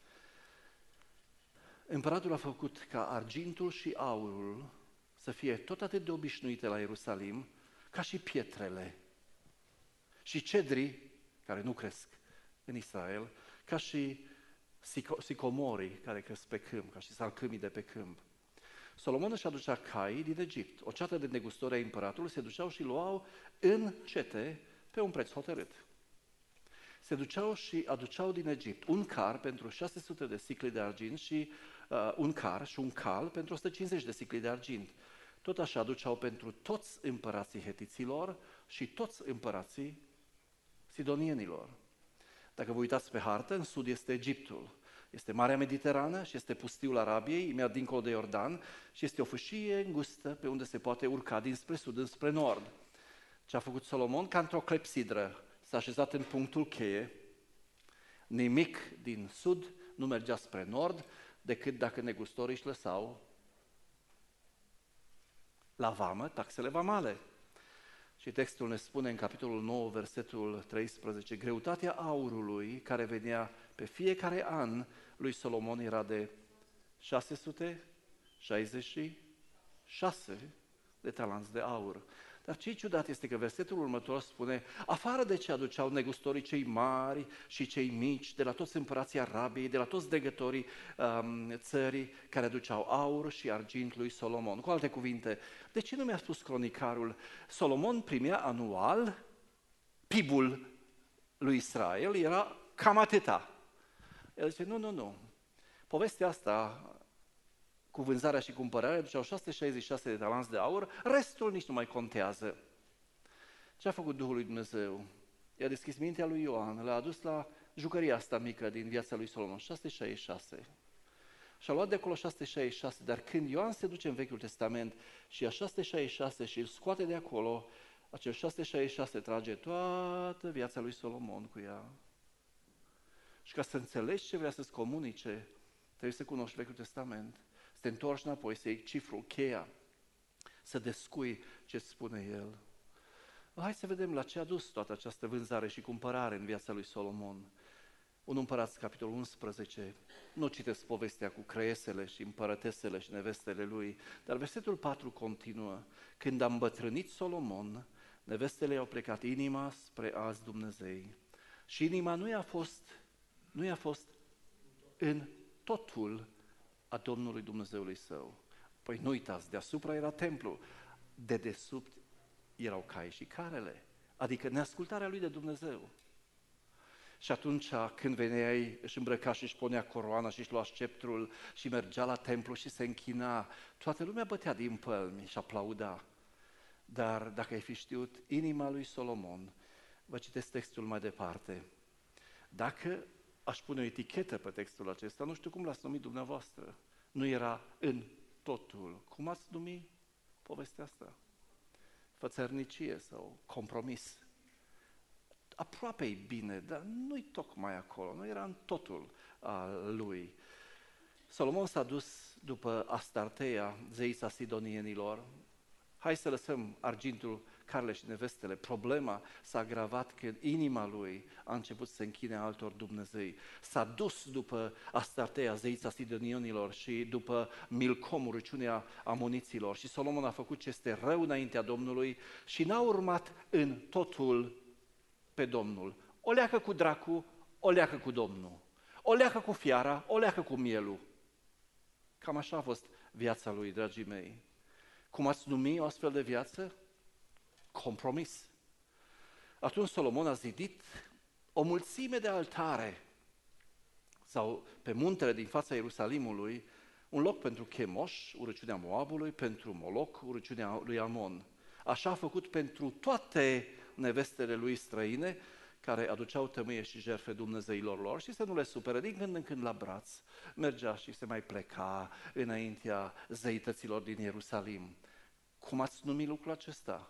Împăratul a făcut ca argintul și aurul să fie tot atât de obișnuite la Ierusalim, ca și pietrele și cedrii, care nu cresc în Israel, ca și sicomorii care cresc pe câmp, ca și salcâmii de pe câmp. Solomon își aducea cai din Egipt. O ceată de negustori ai împăratului se duceau și luau în cete pe un preț hotărât. Se duceau și aduceau din Egipt un car pentru șase sute de sicli de argint și uh, un car și un cal pentru o sută cincizeci de sicli de argint. Tot așa aduceau pentru toți împărații hetiților și toți împărații sidonienilor. Dacă vă uitați pe hartă, în sud este Egiptul. Este Marea Mediterană și este pustiul Arabiei, imediat dincolo de Iordan, și este o fâșie îngustă pe unde se poate urca dinspre sud înspre nord. Ce a făcut Solomon? Ca într-o clepsidră. S-a așezat în punctul cheie. Nimic din sud nu mergea spre nord, decât dacă negustorii își lăsau la vamă taxele vamale. Și textul ne spune în capitolul nouă, versetul treisprezece, greutatea aurului care venea pe fiecare an lui Solomon era de șase sute șaizeci și șase de talanți de aur. Dar ce ciudat este că versetul următor spune, afară de ce aduceau negustorii cei mari și cei mici, de la toți împărații Arabiei, de la toți dregătorii um, țării care aduceau aur și argint lui Solomon. Cu alte cuvinte, de ce nu mi-a spus cronicarul, Solomon primea anual P I B-ul lui Israel, era cam atâta. El zice, nu, nu, nu, povestea asta cu vânzarea și cumpărarea, duceau șase sute șaizeci și șase de talanți de aur, restul nici nu mai contează. Ce a făcut Duhul lui Dumnezeu? I-a deschis mintea lui Ioan, l-a adus la jucăria asta mică din viața lui Solomon, șase sute șaizeci și șase. Și-a luat de acolo șase sute șaizeci și șase, dar când Ioan se duce în Vechiul Testament și ia șase sute șaizeci și șase și îl scoate de acolo, acel șase sute șaizeci și șase trage toată viața lui Solomon cu ea. Și ca să înțelegi ce vrea să-ți comunice, trebuie să cunoști Vechiul Testament. Să te întorci înapoi, să iei cifrul, cheia, să descui ce spune el. Hai să vedem la ce a dus toată această vânzare și cumpărare în viața lui Solomon. Un Împărați, capitolul unsprezece, nu citesc povestea cu creiesele și împărătesele și nevestele lui, dar versetul patru continuă. Când a îmbătrânit Solomon, nevestele i-au plecat inima spre alți Dumnezei. Și inima nu i-a fost, nu i-a fost în totul a Domnului Dumnezeului său. Păi nu uitați, deasupra era templu, de desubt erau cai și carele, adică neascultarea lui de Dumnezeu. Și atunci când veneai, își îmbrăca și își ponea coroana și își lua sceptrul și mergea la templu și se închina, toată lumea bătea din pălmi și aplauda. Dar dacă ai fi știut inima lui Solomon, vă citesc textul mai departe. Dacă aș pune o etichetă pe textul acesta, nu știu cum l-ați numit dumneavoastră. Nu era în totul. Cum ați numit povestea asta? Fățărnicie sau compromis. Aproape-i bine, dar nu-i tocmai acolo, nu era în totul al lui. Solomon s-a dus după Astarteia, zeița sidonienilor. Hai să lăsăm argintul, carele și nevestele. Problema s-a agravat când inima lui a început să se închine altor Dumnezei. S-a dus după Astarteia, zeița sidonienilor, și după Milcom, rugăciunea amoniților. Și Solomon a făcut ce este rău înaintea Domnului și n-a urmat în totul pe Domnul. O leacă cu dracu, o leacă cu Domnul. O leacă cu fiara, o leacă cu mielul. Cam așa a fost viața lui, dragii mei. Cum ați numi o astfel de viață? Compromis. Atunci Solomon a zidit o mulțime de altare sau pe muntele din fața Ierusalimului, un loc pentru Chemoș, urăciunea Moabului, pentru Moloc, urăciunea lui Amon. Așa a făcut pentru toate nevestele lui străine care aduceau tămâie și jertfe Dumnezeilor lor și să nu le supere din când în când la braț. Mergea și se mai pleca înaintea zeităților din Ierusalim. Cum ați numit lucrul acesta?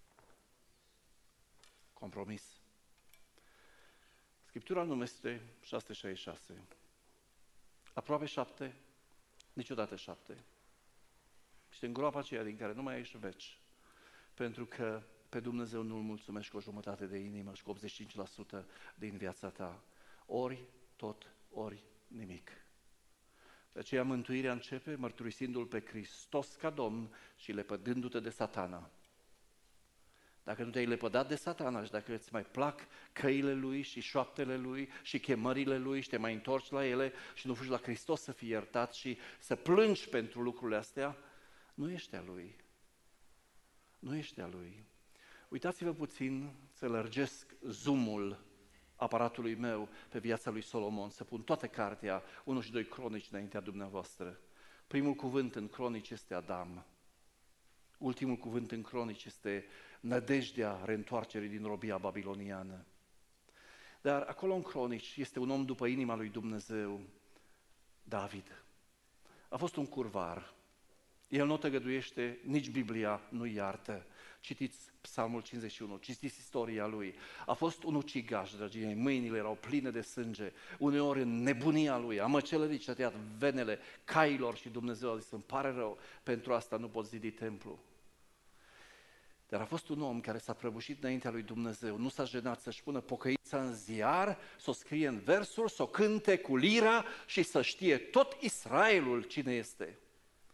Compromis. Scriptura numește șase sute șaizeci și șase. Aproape șapte, niciodată șapte. Și în groapa aceea din care nu mai ești veci. Pentru că pe Dumnezeu nu-L mulțumești cu o jumătate de inimă și cu optzeci și cinci la sută din viața ta. Ori tot, ori nimic. De aceea mântuirea începe mărturisindu-L pe Hristos ca Domn și lepădându-te de Satana. Dacă nu te-ai lepădat de Satana și dacă îți mai plac căile Lui și șoaptele Lui și chemările Lui și te mai întorci la ele și nu fugi la Hristos să fii iertat și să plângi pentru lucrurile astea, nu ești a Lui. Nu ești a Lui. Uitați-vă puțin să lărgesc zoomul aparatului meu pe viața lui Solomon, să pun toată cartea, unu și doi Cronici înaintea dumneavoastră. Primul cuvânt în Cronici este Adam. Ultimul cuvânt în Cronici este nădejdea reîntoarcerii din robia babiloniană. Dar acolo în Cronici este un om după inima lui Dumnezeu, David. A fost un curvar. El nu tăgăduiește, nici Biblia nu iartă. Citiți Psalmul cincizeci și unu, citiți istoria lui. A fost un ucigaș, dragii mei, mâinile erau pline de sânge. Uneori în nebunia lui a măcelărit și a tăiat venele cailor și Dumnezeu a zis, îmi pare rău, pentru asta nu pot zidi templu. Dar a fost un om care s-a prăbușit înaintea lui Dumnezeu, nu s-a jenat să-și pună pocăința în ziar, să o scrie în versuri, să o cânte cu lira și să știe tot Israelul cine este.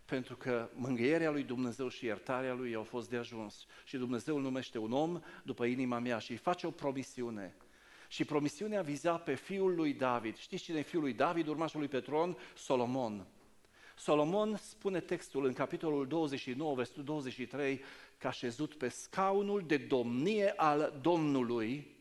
Pentru că mângâierea lui Dumnezeu și iertarea lui au fost de ajuns. Și Dumnezeu îl numește un om după inima mea și îi face o promisiune. Și promisiunea viza pe fiul lui David. Știți cine e fiul lui David, urmașul lui pe tron? Solomon. Solomon, spune textul în capitolul douăzeci și nouă, versetul douăzeci și trei, că a șezut pe scaunul de domnie al Domnului.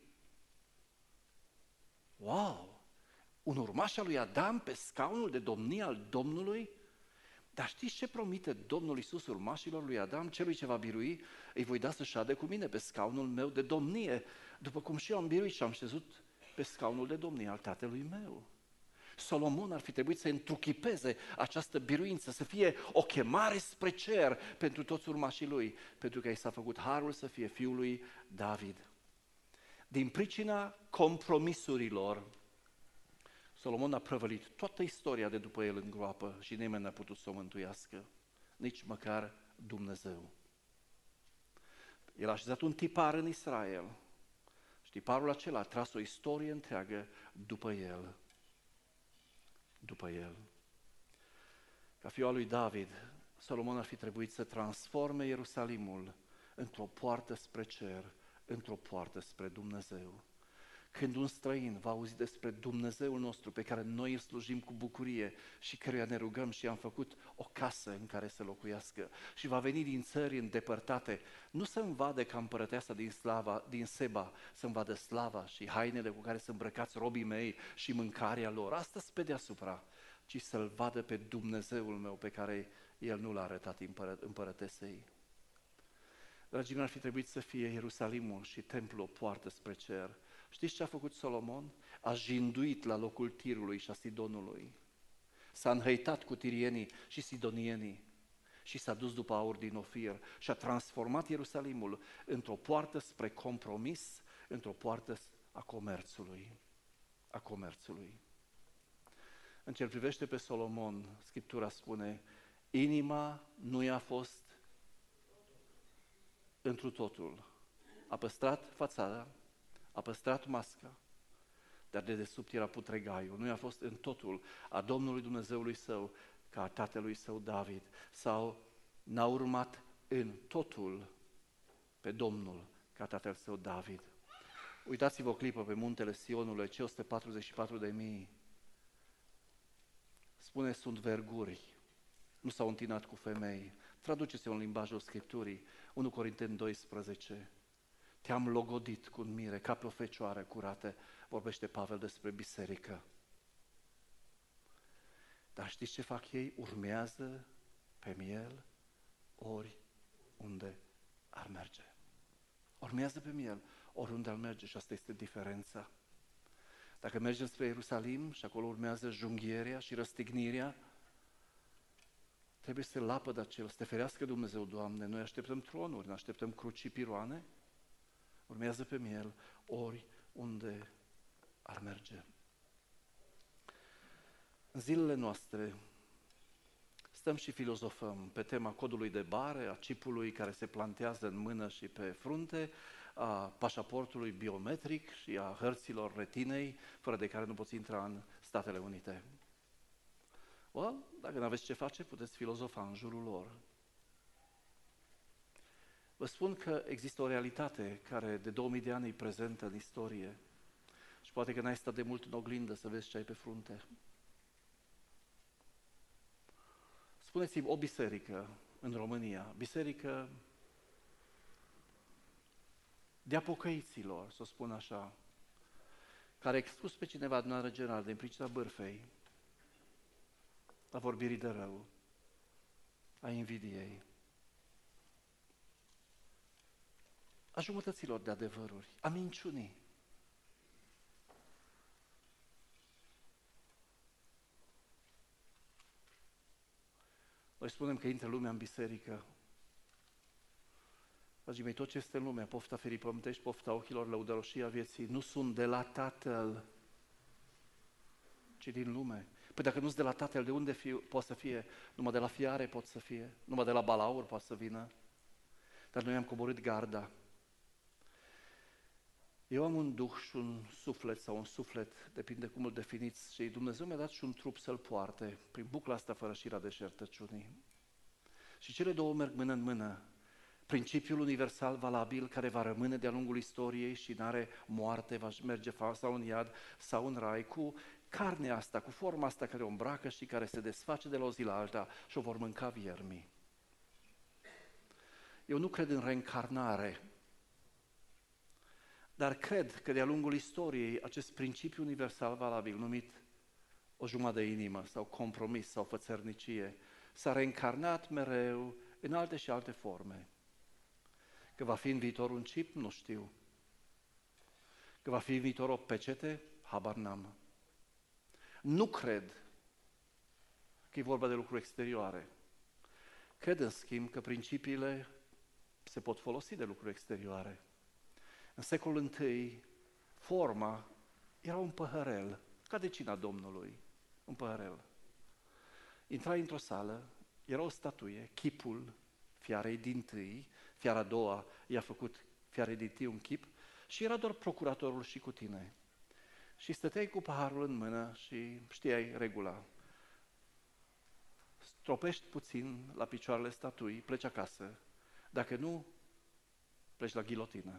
Wow! Un urmaș al lui Adam pe scaunul de domnie al Domnului? Dar știți ce promite Domnul Iisus urmașilor lui Adam, celui ce va birui? Îi voi da să șade cu mine pe scaunul meu de domnie, după cum și eu am biruit și am șezut pe scaunul de domnie al tatălui meu. Solomon ar fi trebuit să întruchipeze această biruință, să fie o chemare spre cer pentru toți urmașii lui, pentru că i s-a făcut harul să fie fiul lui David. Din pricina compromisurilor, Solomon a prăvălit toată istoria de după el în groapă și nimeni n-a putut să o mântuiască, nici măcar Dumnezeu. El a așezat un tipar în Israel și tiparul acela a tras o istorie întreagă după el. După el. Ca fiul al lui David, Solomon ar fi trebuit să transforme Ierusalimul într-o poartă spre cer, într-o poartă spre Dumnezeu. Când un străin va auzi despre Dumnezeul nostru pe care noi îl slujim cu bucurie și căruia ne rugăm și am făcut o casă în care să locuiască și va veni din țări îndepărtate, nu să-mi vadă ca împărăteasa din, slava, din Seba, să-mi vadă slava și hainele cu care să îmbrăcați robii mei și mâncarea lor, asta-s pe deasupra, ci să-L vadă pe Dumnezeul meu pe care El nu l-a arătat împără, împărătesei. Dragii mei, ar fi trebuit să fie Ierusalimul și templul o poartă spre cer. Știți ce a făcut Solomon? A jinduit la locul Tirului și a Sidonului. S-a înhăitat cu tirienii și sidonienii și s-a dus după aur din Ofir și a transformat Ierusalimul într-o poartă spre compromis, într-o poartă a comerțului. A comerțului. În ce privește pe Solomon, Scriptura spune, inima nu i-a fost întru totul. A păstrat fațada, a păstrat masca, dar de desubt era putregaiul. Nu i-a fost în totul a Domnului Dumnezeului său, ca a tatălui său David, sau n-a urmat în totul pe Domnul, ca tatăl său David. Uitați-vă o clipă pe muntele Sionului, cei o sută patruzeci și patru de mii. Spune, sunt verguri, nu s-au întinat cu femei. Traduceți-o în limbajul Scripturii, unu Corinteni doisprezece. Te-am logodit cu mire, ca pe o fecioară curată, vorbește Pavel despre biserică. Dar știți ce fac ei? Urmează pe miel ori unde ar merge. Urmează pe miel oriunde ar merge și asta este diferența. Dacă mergem spre Ierusalim și acolo urmează junghierea și răstignirea, trebuie să lapăd acel, să te ferească Dumnezeu, Doamne, noi așteptăm tronuri, ne așteptăm cruci și piroane, urmează pe miel ori unde ar merge. În zilele noastre stăm și filozofăm pe tema codului de bare, a chipului care se plantează în mână și pe frunte, a pașaportului biometric și a hărților retinei, fără de care nu poți intra în Statele Unite. Well, dacă nu aveți ce face, puteți filozofa în jurul lor. Vă spun că există o realitate care de două mii de ani e prezentă în istorie și poate că n-ai stat de mult în oglindă să vezi ce ai pe frunte. Spuneți-mi o biserică în România, biserică de apocăiților, să o spun așa, care a expus pe cineva adunare generală din pricina bârfei, a vorbirii de rău, a invidiei, a jumătăților de adevăruri, a minciunii. Noi spunem că intră lumea în biserică. Dragii mei, tot ce este în lumea, pofta ferii pământești, pofta ochilor, lăudăroșia vieții, nu sunt de la Tatăl, ci din lume. Păi dacă nu sunt de la Tatăl, de unde fi, poate să fie? Numai de la fiare pot să fie, numai de la balaur poate să vină. Dar noi am coborât garda. Eu am un duh și un suflet sau un suflet, depinde cum îl definiți, și Dumnezeu mi-a dat și un trup să-l poarte prin bucla asta fără șira deșertăciunii. Și cele două merg mână în mână. Principiul universal valabil care va rămâne de-a lungul istoriei și n-are moarte, va merge sau în iad sau în rai, cu carnea asta, cu forma asta care o îmbracă și care se desface de la o zi la alta și o vor mânca viermii. Eu nu cred în reîncarnare, dar cred că de-a lungul istoriei acest principiu universal valabil, numit o jumătate de inimă sau compromis sau fățărnicie, s-a reîncarnat mereu în alte și alte forme. Că va fi în viitor un chip, nu știu. Că va fi în viitor o pecete, habar n-am. Nu cred că e vorba de lucruri exterioare. Cred, în schimb, că principiile se pot folosi de lucruri exterioare. În secolul întâi, forma era un păhărel, ca de cina Domnului, un păhărel. Intrai într-o sală, era o statuie, chipul fiarei dintâi, fiara a doua i-a făcut fiarei dintâi un chip și era doar procuratorul și cu tine. Și stăteai cu paharul în mână și știai regula. Stropești puțin la picioarele statuii, pleci acasă. Dacă nu, pleci la ghilotină.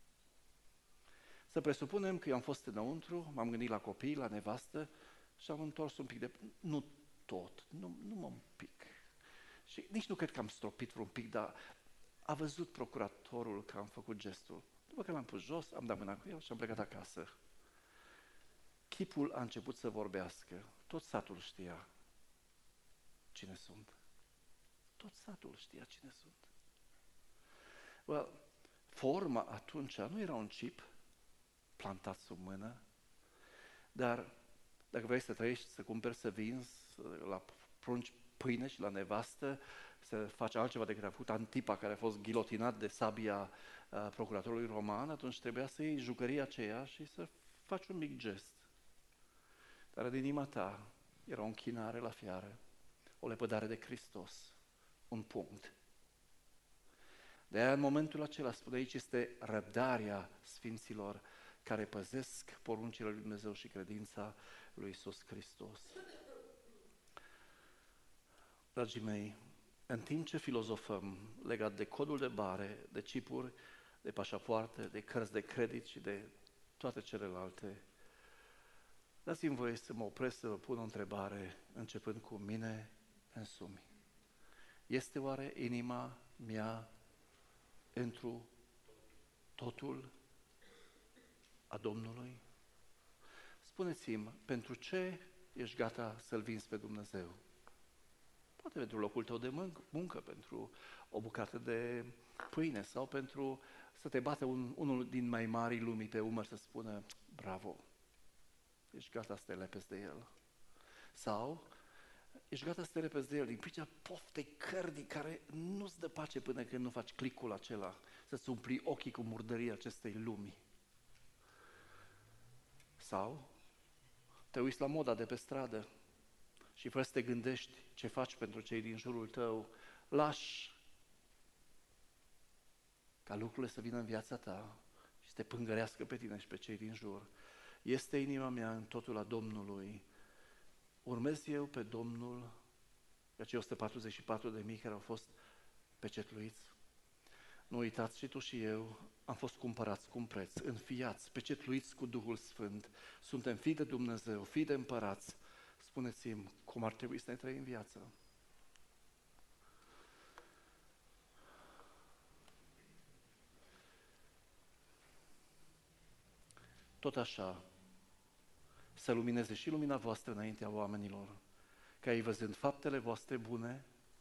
Să presupunem că eu am fost înăuntru, m-am gândit la copii, la nevastă și am întors un pic de... Nu tot, nu, nu mă un pic. Și nici nu cred că am stropit vreun pic, dar a văzut procuratorul că am făcut gestul. După că l-am pus jos, am dat mâna cu el și am plecat acasă. Chipul a început să vorbească. Tot satul știa cine sunt. Tot satul știa cine sunt. Well, forma atunci nu era un chip plantat sub mână, dar dacă vrei să trăiești, să cumperi, să vinzi, la prunci pâine și la nevastă, să faci altceva decât a făcut Antipa, care a fost ghilotinat de sabia uh, procuratorului roman, atunci trebuia să iei jucăria aceea și să faci un mic gest. Dar în inima ta era o închinare la fiară, o lepădare de Hristos, un punct. De aia în momentul acela, spune aici, este răbdarea sfinților care păzesc poruncile lui Dumnezeu și credința lui Iisus Hristos. Dragii mei, în timp ce filozofăm legat de codul de bare, de chipuri, de pașapoarte, de cărți de credit și de toate celelalte, dați-mi voie să mă opresc să vă pun o întrebare, începând cu mine însumi. Este oare inima mea întru totul a Domnului? Spuneți-mi, pentru ce ești gata să-L vinzi pe Dumnezeu? Poate pentru locul tău de muncă, pentru o bucată de pâine sau pentru să te bate un, unul din mai marii lumii pe umăr să spună bravo, ești gata să te lepezi de el. Sau ești gata să te lepezi de el din pricina poftei cărnii care nu-ți dă pace până când nu faci clicul acela, să-ți umpli ochii cu murdăria acestei lumi. Sau te uiți la moda de pe stradă și fără să te gândești ce faci pentru cei din jurul tău, lași ca lucrurile să vină în viața ta și să te pângărească pe tine și pe cei din jur. Este inima mea în totul a Domnului. Urmez eu pe Domnul, pe cei o sută patruzeci și patru de mii care au fost pecetluiți. Nu uitați, și tu și eu am fost cumpărați cu un preț, înfiați, pecetluiți cu Duhul Sfânt. Suntem fii de Dumnezeu, fii de împărați. Spuneți-mi cum ar trebui să ne trăim viața. Tot așa, să lumineze și lumina voastră înaintea oamenilor, ca ei văzând faptele voastre bune,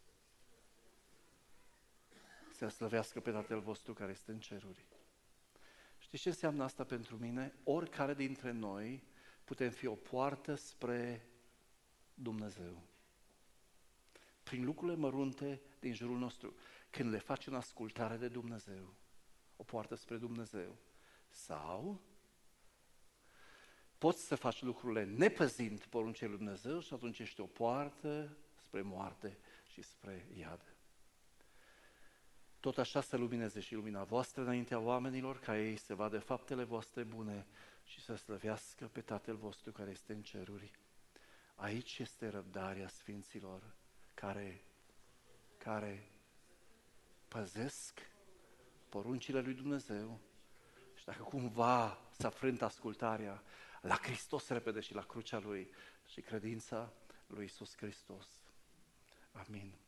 să slăvească pe Tatăl vostru care este în ceruri. Știți ce înseamnă asta pentru mine? Oricare dintre noi putem fi o poartă spre Dumnezeu. Prin lucrurile mărunte din jurul nostru, când le faci în ascultare de Dumnezeu, o poartă spre Dumnezeu. Sau poți să faci lucrurile nepăzind poruncile lui Dumnezeu și atunci ești o poartă spre moarte și spre iad. Tot așa să lumineze și lumina voastră înaintea oamenilor, ca ei să vadă faptele voastre bune și să slăvească pe Tatăl vostru care este în ceruri. Aici este răbdarea sfinților care, care păzesc poruncile lui Dumnezeu și dacă cumva s-a frânt ascultarea, la Hristos repede și la crucea Lui și credința lui Iisus Hristos. Amin.